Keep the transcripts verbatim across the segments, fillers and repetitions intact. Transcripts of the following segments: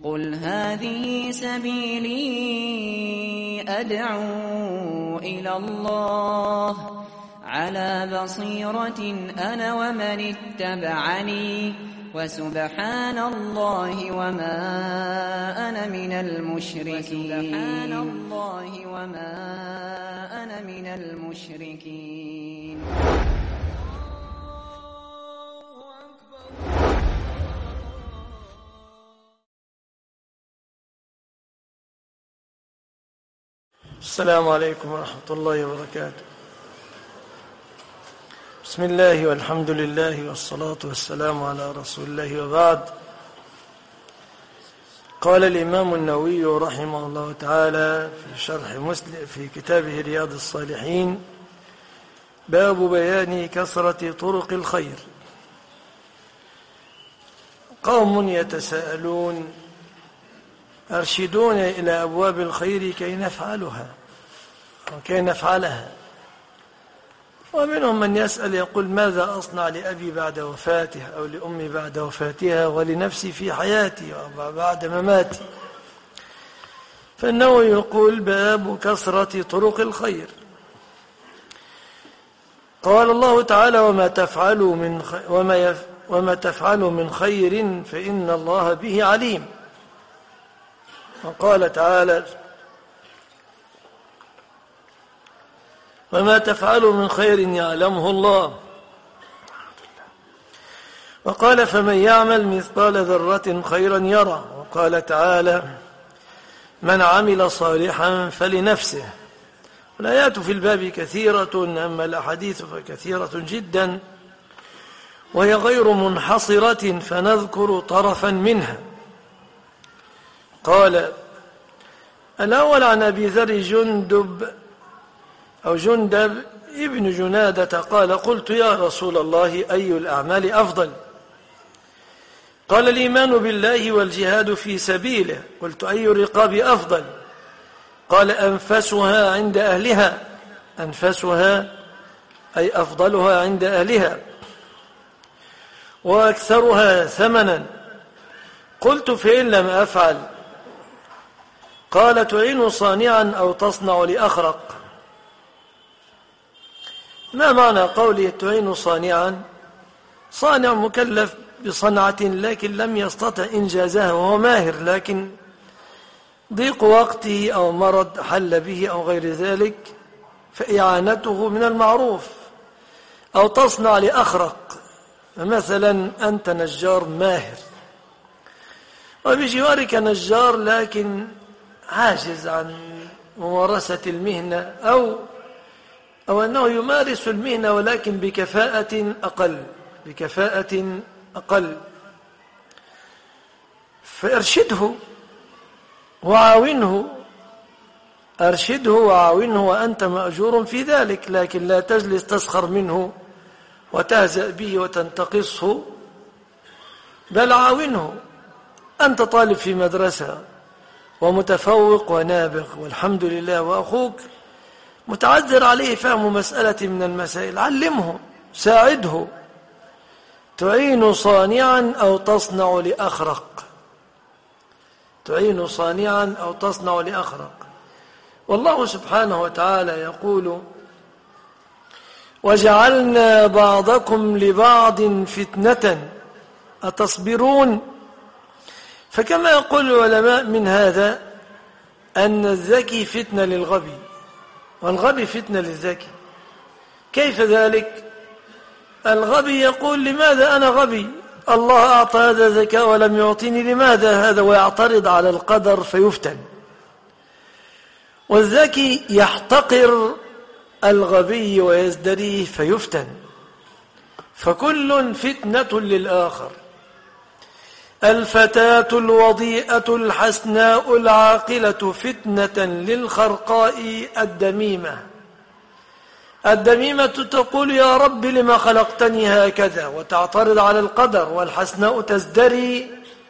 قل هذه سبيلي أدعو إلى الله على بصيرة أنا ومن اتبعني وسبحان الله وما أنا من المشركين وسبحان الله وما أنا من المشركين. السلام عليكم ورحمة الله وبركاته. بسم الله والحمد لله والصلاة والسلام على رسول الله وبعد. قال الإمام النووي رحمه الله تعالى في شرح مسلم في كتابه رياض الصالحين: باب بيان كثرة طرق الخير. قوم يتساءلون: أرشدون إلى أبواب الخير كي نفعلها وكي نفعلها. ومنهم من يسأل يقول: ماذا أصنع لأبي بعد وفاته أو لأمي بعد وفاتها ولنفسي في حياتي وبعد مماتي؟ فإنه يقول: باب كثرة طرق الخير. قال الله تعالى: وما تفعلوا من خ... وما, يف... وما تفعلوا من خير فإن الله به عليم. وقال تعالى: وما تفعلوا من خير يعلمه الله. وقال: فمن يعمل مثقال ذرة خيرا يره. وقال تعالى: من عمل صالحا فلنفسه. الآيات في الباب كثيرة، أما الأحاديث فكثيرة جدا وهي غير منحصرة، فنذكر طرفا منها. قال الأول عن أبي ذر جندب أو جندب ابن جنادة قال: قلت يا رسول الله أي الأعمال أفضل؟ قال: الإيمان بالله والجهاد في سبيله. قلت: أي الرقاب أفضل؟ قال: أنفسها عند أهلها. أنفسها أي أفضلها عند أهلها، وأكثرها ثمنا. قلت: فإن لم أفعل؟ قال: تعين صانعا أو تصنع لأخرق. ما معنى قوله تعين صانعا؟ صانع مكلف بصنعة لكن لم يستطع إنجازها وهو ماهر، لكن ضيق وقته أو مرض حل به أو غير ذلك فإعانته من المعروف. أو تصنع لأخرق، مثلا أنت نجار ماهر وبجوارك نجار لكن عاجز عن ممارسة المهنة، أو أو أنه يمارس المهنة ولكن بكفاءة أقل بكفاءة أقل فأرشده وعاونه أرشده وعاونه وأنت مأجور في ذلك، لكن لا تجلس تسخر منه وتهزأ به وتنتقصه، بل عاونه. أنت طالب في مدرسة ومتفوق ونابغ والحمد لله، وأخوك متعذر عليه فهم مسألة من المسائل، علمه، ساعده. تعين صانعا أو تصنع لأخرق. تعين صانعا أو تصنع لأخرق. والله سبحانه وتعالى يقول: وجعلنا بعضكم لبعض فتنة أتصبرون. فكما يقول العلماء من هذا أن الذكي فتنة للغبي والغبي فتنة للذكي. كيف ذلك؟ الغبي يقول: لماذا أنا غبي؟ الله أعطى هذا ذكاء ولم يعطيني، لماذا هذا؟ ويعترض على القدر فيفتن. والذكي يحتقر الغبي ويزدريه فيفتن. فكل فتنة للآخر. الفتاة الوضيئة الحسناء العاقلة فتنة للخرقاء الدميمة. الدميمة تقول: يا رب لما خلقتني هكذا، وتعترض على القدر. والحسناء تزدري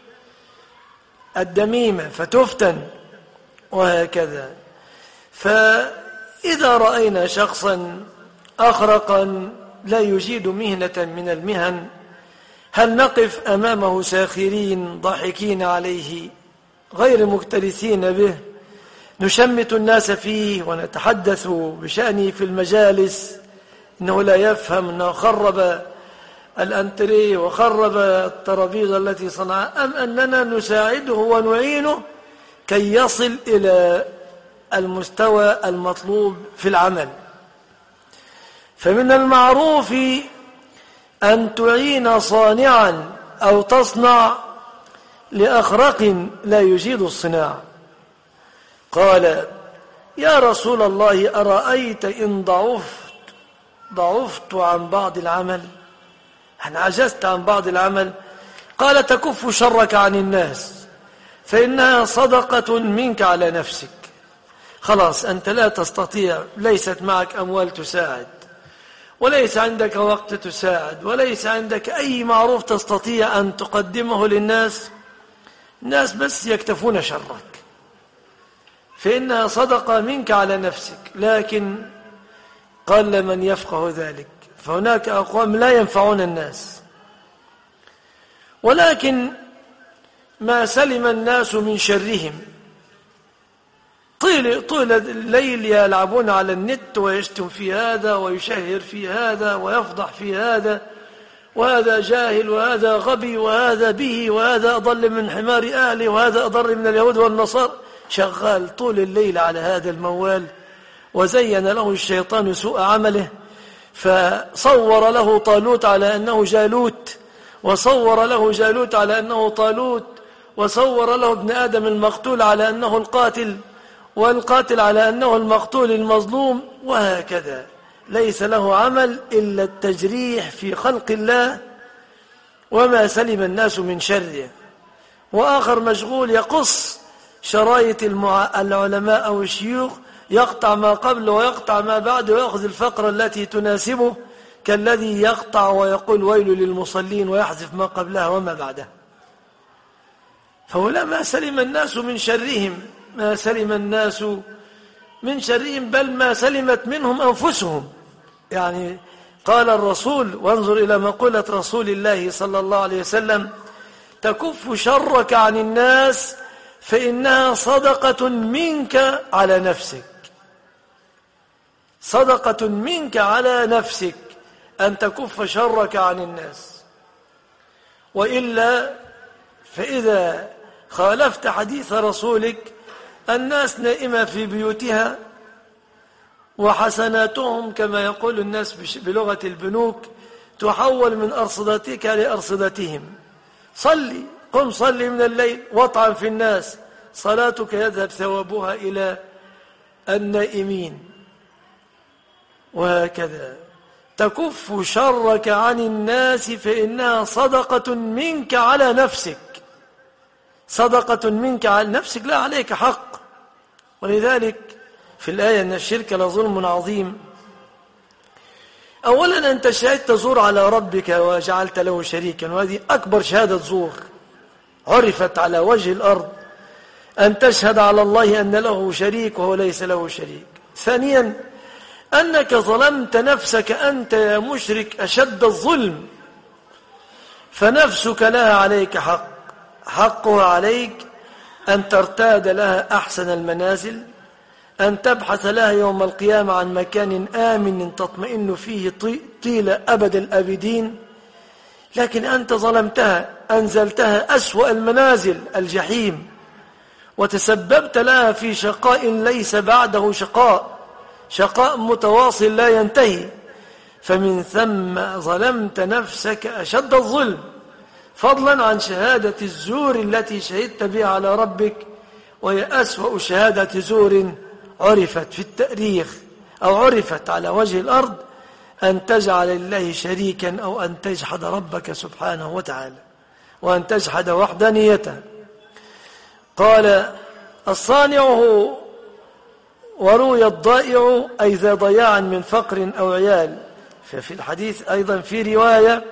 الدميمة فتفتن، وهكذا. فإذا رأينا شخصا أخرقا لا يجيد مهنة من المهن، هل نقف أمامه ساخرين ضاحكين عليه غير مكترثين به، نشمت الناس فيه ونتحدث بشأنه في المجالس، إنه لا يفهم، إنه خرب الأنتريه وخرب الترابيزة التي صنعها، أم أننا نساعده ونعينه كي يصل إلى المستوى المطلوب في العمل. فمن المعروف أن تعين صانعا أو تصنع لأخرق لا يجيد الصناعة. قال: يا رسول الله أرأيت إن ضعفت ضعفت عن بعض العمل، أنا عجزت عن بعض العمل. قال: تكف شرك عن الناس فإنها صدقة منك على نفسك. خلاص أنت لا تستطيع، ليست معك أموال تساعد، وليس عندك وقت تساعد، وليس عندك أي معروف تستطيع أن تقدمه للناس، الناس بس يكتفون شرك، فإنها صدقة منك على نفسك. لكن قل من يفقه ذلك، فهناك أقوام لا ينفعون الناس. ولكن ما سلم الناس من شرهم، طول, طول الليل يلعبون على النت ويشتم في هذا ويشهر في هذا ويفضح في هذا، وهذا جاهل وهذا غبي وهذا به وهذا أضل من حمار أهله وهذا أضر من اليهود والنصارى، شغال طول الليل على هذا الموال. وزين له الشيطان سوء عمله، فصور له طالوت على أنه جالوت، وصور له جالوت على أنه طالوت، وصور له ابن آدم المقتول على أنه القاتل، والقاتل على أنه المقتول المظلوم، وهكذا. ليس له عمل إلا التجريح في خلق الله، وما سلم الناس من شره. وآخر مشغول يقص شرايط العلماء أو الشيوخ، يقطع ما قبل ويقطع ما بعد ويأخذ الفقرة التي تناسبه، كالذي يقطع ويقول ويل للمصلين ويحذف ما قبلها وما بعدها. فهؤلاء ما سلم الناس من شرهم، ما سلم الناس من شرهم، بل ما سلمت منهم أنفسهم. يعني قال الرسول، وانظر إلى مقولة رسول الله صلى الله عليه وسلم: تكف شرك عن الناس فإنها صدقة منك على نفسك. صدقة منك على نفسك أن تكف شرك عن الناس، وإلا فإذا خالفت حديث رسولك الناس نائمة في بيوتها، وحسناتهم كما يقول الناس بلغة البنوك تحول من أرصدتك لأرصدتهم. صلي، قم صلي من الليل واطعم في الناس، صلاتك يذهب ثوابها إلى النائمين. وهكذا تكف شرك عن الناس فإنها صدقة منك على نفسك. صدقة منك على نفسك، لا عليك حق. ولذلك في الآية أن الشرك لظلم عظيم. أولا أنت شهدت زور على ربك وجعلت له شريكا، وهذه أكبر شهادة زور عرفت على وجه الأرض، أن تشهد على الله أن له شريك وهو ليس له شريك. ثانيا أنك ظلمت نفسك أنت يا مشرك أشد الظلم، فنفسك لها عليك حق، حقها عليك أن ترتاد لها أحسن المنازل، أن تبحث لها يوم القيامة عن مكان آمن تطمئن فيه طيل أبد الأبدين. لكن أنت ظلمتها، أنزلتها أسوأ المنازل الجحيم، وتسببت لها في شقاء ليس بعده شقاء، شقاء متواصل لا ينتهي. فمن ثم ظلمت نفسك أشد الظلم، فضلا عن شهادة الزور التي شهدت بها على ربك، وهي أسوأ شهادة زور عرفت في التاريخ أو عرفت على وجه الأرض، أن تجعل الله شريكا أو أن تجحد ربك سبحانه وتعالى، وأن تجحد وحدانيته. قال: الصانع وروي الضائع، أي ذا ضياع من فقر أو عيال. ففي الحديث أيضا في رواية: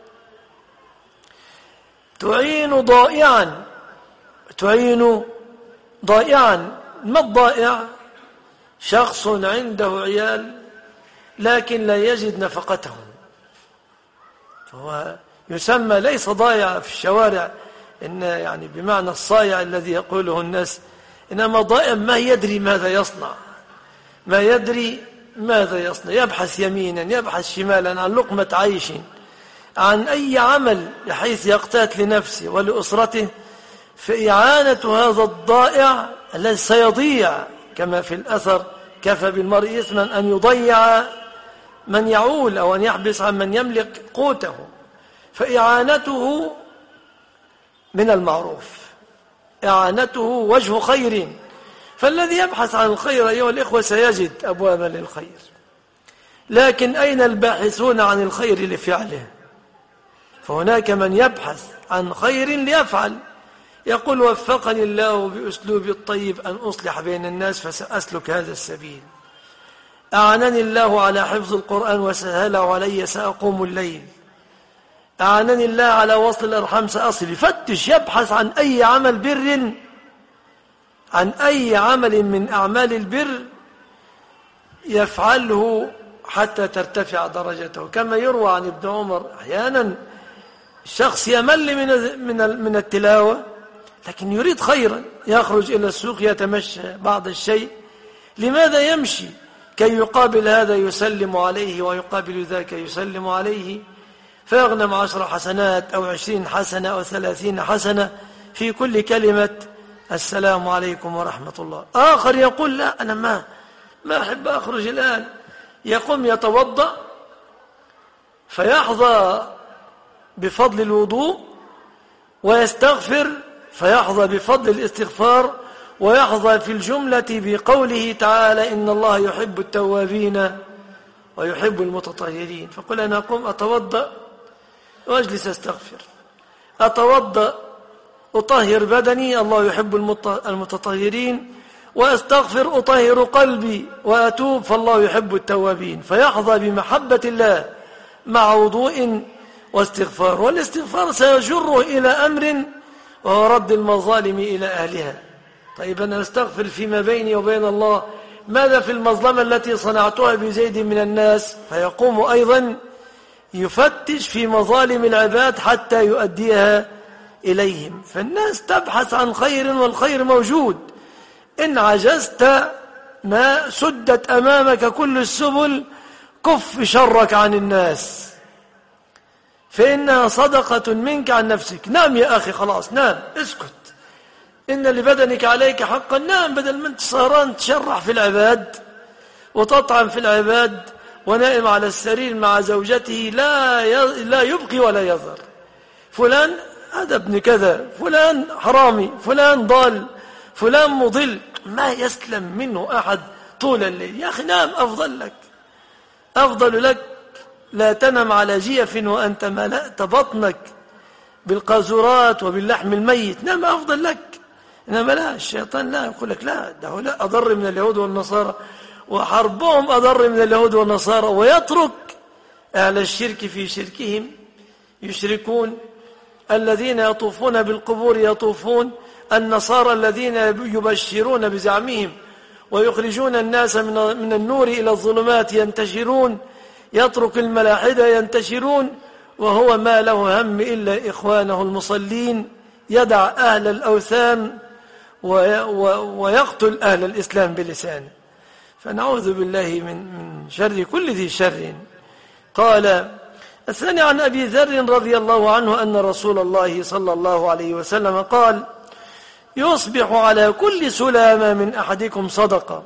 تعين ضائعا، تعين ضائعا. ما الضائع؟ شخص عنده عيال لكن لا يجد نفقتهم، فهو يسمى ليس ضائع في الشوارع إن يعني بمعنى الصايع الذي يقوله الناس، إنما ضائع ما يدري ماذا يصنع، ما يدري ماذا يصنع، يبحث يمينا يبحث شمالا عن لقمة عيش، عن أي عمل بحيث يقتات لنفسه ولأسرته. فإعانة هذا الضائع الذي سيضيع كما في الأثر كفى بالمرء إثما أن يضيع من يعول أو أن يحبس عن من يملك قوته، فإعانته من المعروف، إعانته وجه خير. فالذي يبحث عن الخير أيها الإخوة سيجد أبوابا للخير، لكن أين الباحثون عن الخير لفعله؟ فهناك من يبحث عن خير ليفعل، يقول وفقني الله بأسلوب الطيب أن أصلح بين الناس فسأسلك هذا السبيل، أعانني الله على حفظ القرآن وسهله علي سأقوم الليل، أعانني الله على وصل الأرحام سأصل. يفتش يبحث عن أي عمل بر، عن أي عمل من أعمال البر يفعله حتى ترتفع درجته. كما يروى عن ابن عمر أحيانا الشخص يمل من من التلاوة لكن يريد خيرا، يخرج إلى السوق يتمشى بعض الشيء. لماذا يمشي؟ كي يقابل هذا يسلم عليه ويقابل ذاك يسلم عليه، فيغنم عشر حسنات أو عشرين حسنة أو ثلاثين حسنة في كل كلمة السلام عليكم ورحمة الله. آخر يقول لا أنا ما ما أحب أخرج الآن، يقوم يتوضأ فيحظى بفضل الوضوء ويستغفر فيحظى بفضل الاستغفار، ويحظى في الجملة بقوله تعالى إن الله يحب التوابين ويحب المتطهرين. فقل أنا أقوم أتوضأ وأجلس أستغفر، أتوضأ أطهر بدني الله يحب المتطهرين، وأستغفر أطهر قلبي وأتوب فالله يحب التوابين. فيحظى بمحبة الله مع وضوء واستغفار، والاستغفار سيجره إلى أمر وهو رد المظالم إلى أهلها. طيب أنا أستغفر فيما بيني وبين الله، ماذا في المظلمة التي صنعتها بزيد من الناس؟ فيقوم أيضا يفتش في مظالم العباد حتى يؤديها إليهم. فالناس تبحث عن خير والخير موجود، إن عجزت ما سدت أمامك كل السبل كف شرك عن الناس فإنها صدقة منك عن نفسك. نام يا أخي خلاص نام اسكت، إن لبدنك عليك حقا، نام بدل من سهران تشرح في العباد وتطعن في العباد ونائم على السرير مع زوجته لا لا يبقي ولا يذر. فلان هذا ابن كذا، فلان حرامي، فلان ضال، فلان مضل، ما يسلم منه أحد طول الليل. يا أخي نام أفضل لك، أفضل لك لا تنم على جيف وأنت ملأت بطنك بالقاذورات وباللحم الميت، نام أفضل لك. إنما لا، الشيطان لا يقول لك لا، ده لا أضر من اليهود والنصارى وحربهم أضر من اليهود والنصارى، ويترك أهل الشرك في شركهم يشركون، الذين يطوفون بالقبور يطوفون، النصارى الذين يبشرون بزعمهم ويخرجون الناس من النور إلى الظلمات ينتشرون، يترك الملاحدة ينتشرون، وهو ما له هم إلا إخوانه المصلين، يدع أهل الأوثان ويقتل أهل الإسلام بلسانه. فنعوذ بالله من من شر كل ذي شر. قال الثاني عن أبي ذر رضي الله عنه أن رسول الله صلى الله عليه وسلم قال يصبح على كل سلامة من أحدكم صدقة،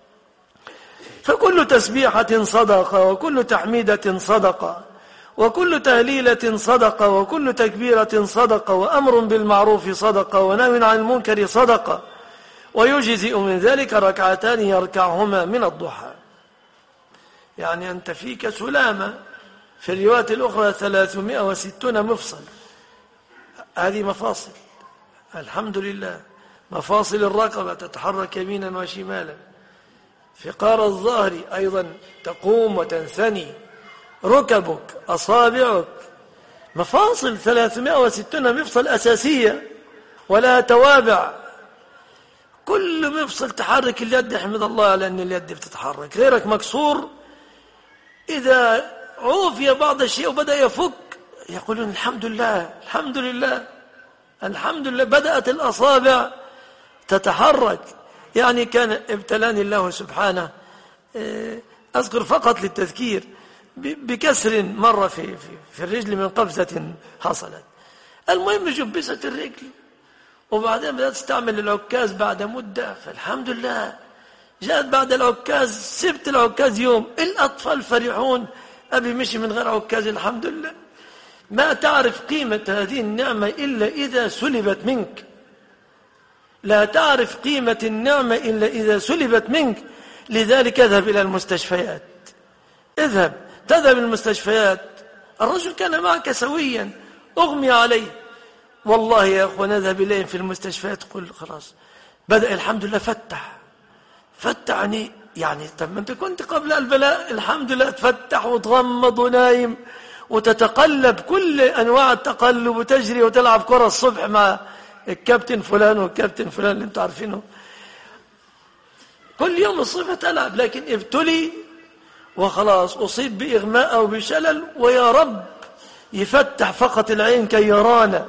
فكل تسبيحة صدقة، وكل تحميدة صدقة، وكل تهليلة صدقة، وكل تكبيرة صدقة، وأمر بالمعروف صدقة، ونهي عن المنكر صدقة، ويجزئ من ذلك ركعتان يركعهما من الضحى. يعني أنت فيك سلامة، في الروايات الأخرى ثلاثمائة وستون مفصل، هذه مفاصل الحمد لله، مفاصل الرقبة تتحرك يمينا وشمالا، فقار الظهر أيضا تقوم وتنثني، ركبك، أصابعك، مفاصل ثلاثمائة وستون مفصل أساسية ولا توابع، كل مفصل تحرك اليد احمد الله على أن اليد بتتحرك. غيرك مكسور إذا عوفي بعض الشيء وبدأ يفك يقولون الحمد لله الحمد لله الحمد لله بدأت الأصابع تتحرك. يعني كان ابتلاني الله سبحانه، أذكر فقط للتذكير، بكسر مرة في, في, في الرجل من قفزة حصلت. المهم جبست الرجل، وبعدين بدأت استعمل العكاز بعد مدة، فالحمد لله جاءت بعد العكاز، سبت العكاز يوم، الأطفال فرحون، أبي مشي من غير عكاز الحمد لله. ما تعرف قيمة هذه النعمة إلا إذا سلبت منك، لا تعرف قيمة النعمة إلا إذا سلبت منك. لذلك اذهب إلى المستشفيات، اذهب تذهب المستشفيات. الرجل كان معك سويا، أغمي عليه، والله يا أخوة نذهب إليهم في المستشفيات، قل خلاص بدأ الحمد لله فتح فتح يعني يعني طب ما أنت كنت قبل البلاء الحمد لله تفتح وتغمض ونايم وتتقلب كل أنواع التقلب، وتجري وتلعب كرة الصبح مع الكابتن فلان والكابتن فلان اللي انتوا عارفينه، كل يوم الصبح تلعب. لكن ابتلي وخلاص أصيب بإغماء أو بشلل، ويا رب يفتح فقط العين كي يرانا،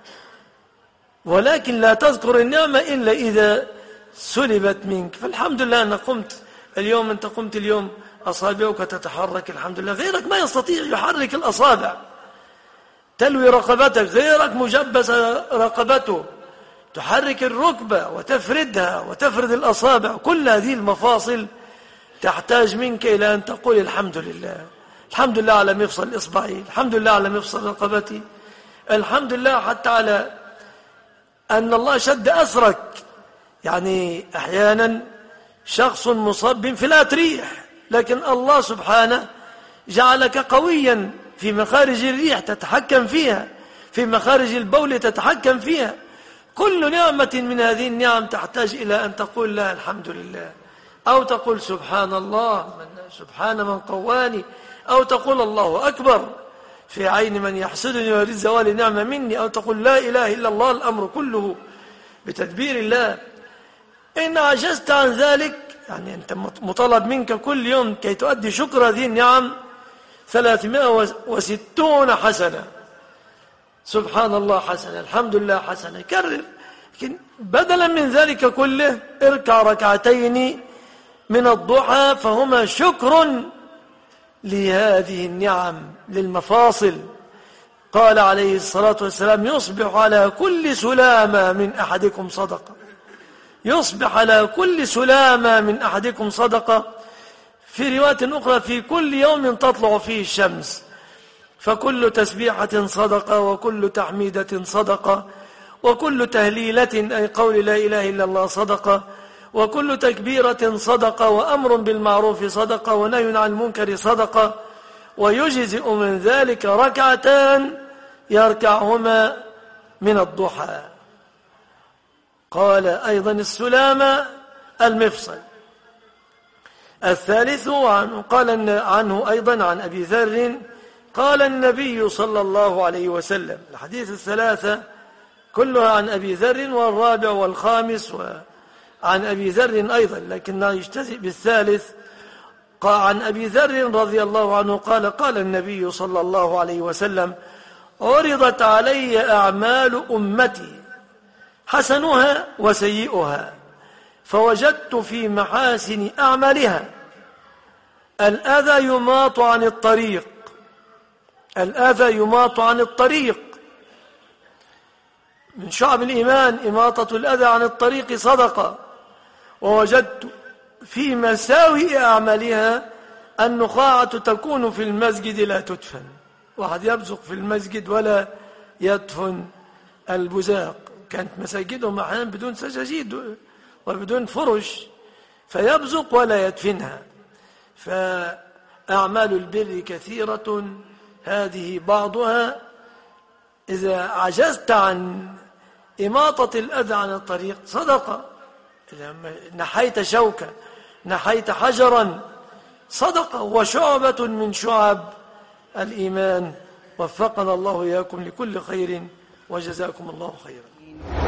ولكن لا تذكر النعمة إلا إذا سلبت منك. فالحمد لله أنا قمت اليوم، أنت قمت اليوم أصابعك تتحرك الحمد لله، غيرك ما يستطيع يحرك الأصابع، تلوي رقبتك، غيرك مجبس رقبته، تحرك الركبة وتفردها وتفرد الأصابع. كل هذه المفاصل تحتاج منك إلى أن تقول الحمد لله، الحمد لله على مفصل إصبعي، الحمد لله على مفصل رقبتي، الحمد لله حتى على أن الله شد أسرك. يعني أحيانا شخص مصاب بانفلات ريح، لكن الله سبحانه جعلك قويا في مخارج الريح تتحكم فيها، في مخارج البول تتحكم فيها. كل نعمة من هذه النعم تحتاج إلى أن تقول لها الحمد لله، أو تقول سبحان الله، من سبحان من قواني، أو تقول الله أكبر في عين من يحسدني ويريد زوال نعمة مني، أو تقول لا إله إلا الله، الأمر كله بتدبير الله. إن عجزت عن ذلك، يعني أنت مطالب منك كل يوم كي تؤدي شكر هذه النعم ثلاثمائة وستون حسنة، سبحان الله حسنة، الحمد لله حسنة، كرر. لكن بدلا من ذلك كله اركع ركعتين من الضحى، فهما شكر لهذه النعم للمفاصل. قال عليه الصلاة والسلام يصبح على كل سلامة من أحدكم صدقة، يصبح على كل سلامة من أحدكم صدقة. في رواية أخرى في كل يوم تطلع فيه الشمس، فكل تسبيحة صدقة، وكل تحميدة صدقة، وكل تهليلة أي قول لا إله إلا الله صدقة، وكل تكبيرة صدقة، وأمر بالمعروف صدقة، ونهي عن المنكر صدقة. ويجزئ من ذلك ركعتان يركعهما من الضحى. قال أيضا السلامة المفصل. الثالث عنه قال عنه أيضا عن أبي ذر قال النبي صلى الله عليه وسلم، الحديث الثلاثة كلها عن أبي ذر، والرابع والخامس وعن أبي ذر أيضا، لكنه يجتزئ بالثالث. قال عن أبي ذر رضي الله عنه قال قال النبي صلى الله عليه وسلم عرضت علي أعمال أمتي حسنها وسيئها، فوجدت في محاسن أعمالها الأذى يماط عن الطريق، الأذى يماط عن الطريق، من شعب الإيمان إماطة الأذى عن الطريق صدقة. ووجدت في مساوئ أعمالها النخاعة تكون في المسجد لا تدفن، واحد يبزق في المسجد ولا يدفن البزاق، كانت مساجدهم أحيانا بدون سجاجيد وبدون فرش، فيبزق ولا يدفنها. فأعمال البر كثيرة، هذه بعضها. إذا عجزت عن إماطة الأذى عن الطريق صدقة، إذا نحيت شوكة، نحيت حجرا، صدقة، وشعبة من شعب الإيمان. وفقنا الله إياكم لكل خير، وجزاكم الله خيرا.